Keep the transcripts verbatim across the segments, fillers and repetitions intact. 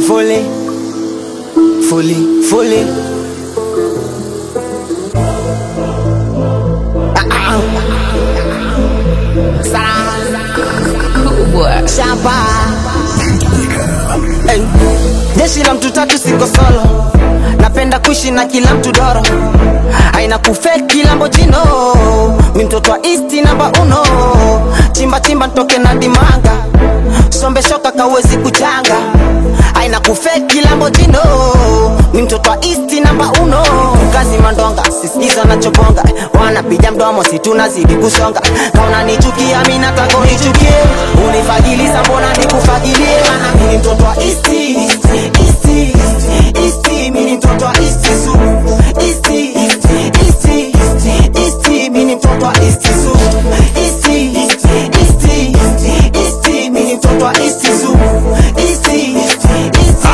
fully, fully, fully. Shamba hey. Jeshi la mtu tatu siko solo. Napenda kuishi na kila mtu doro. Aina kufake kila mbojino. Mi mtoto wa east namba uno. Chimba chimba ntoke na dimanga. Sombe shoka kawezi kuchanga. Aina kufake kila mbojino. Mi mtoto wa east namba uno. Kazi mandonga, sisikiza na chobonga. Wanapiga mdomo si tunazidi kusonga. Kauna nichukia mi nataka unichukie. Unifagiliza mbona nikufagilie. Mana mi mtoto wa east, east, east, east. Mi ni mtoto wa east su. East, east, east, east. Mi ni mtoto wa east su. East, east, east, east. Mi ni mtoto wa east su. East, east, east,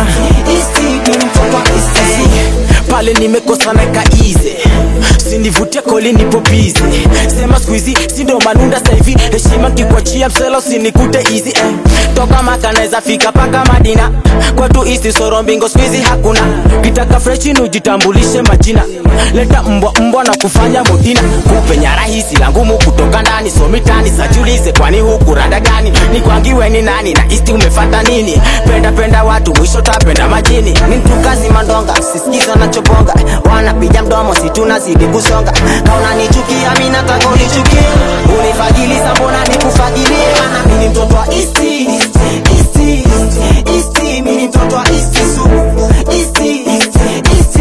east. Mi ni mtoto wa east su. Pale nimekosa naika easy. Sinivutia koli nipo busy. Sema squeezy, sindo manunda saivi. Heshima kikuachia msela usinikute easy eh. Toka maka naeza fika paka Madina. Kwa tu easy soro mbingo squeezy hakuna. Kitaka fresh nujitambulishe majina. Leta mbwa mbwa na kufanya modina. Kupenya rahisi langumu kutoka ndani. So mitani sajulize kwani huku rada gani. Ni kwangiwe ni nani na east umefata nini. Penda penda watu mwisho tapenda majini. Ni mtu kazi mandonga sisikiza na chobonga. Wanapiga mdomo si tunazidi kusonga. Kauna nichukia mi nataka unichukie. Unifagiliza mbona nikufagilie. Mana mi ni mtoto wa east, east, east, east. Mi ni mtoto wa east su. East, east, east,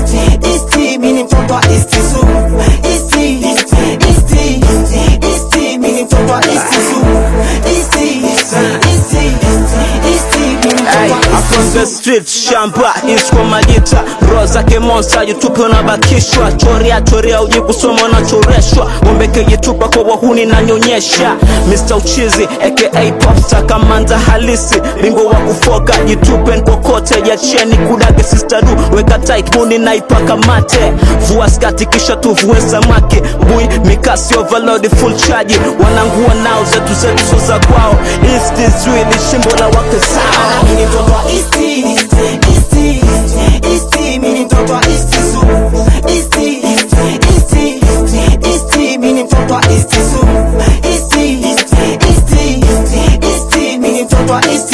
east. Mi ni mtoto wa east su. East, east, east, east. Mi ni mtoto wa east su. East, east, east, east. Mi ni mtoto wa east su. From the street, shamba, isko magita. Roza ke monster, yutupe unabakishwa. Choria, choria, uji kusoma na choreshwa. Wombeke jitupa kwa wahuni na nyonyesha. Mister Uchizi, aka Popstar Kamanda halisi. Bingo wa kufoka, jitupe nkokote. Ya cheni kudage sister du. Weka tight, muni na ipaka mate. Vua skati kisha tuvuwe samaki. Bui, mikasi overload, full charge. Wanangua nao, zetu zetu soza kwao. East is really shimbo la wake sao. Mi ni mtoto wa east, east, east, east. Mi ni mtoto wa east su. East, east, east, east. Mi ni mtoto wa east su. East, east, east, east. Mi ni mtoto wa east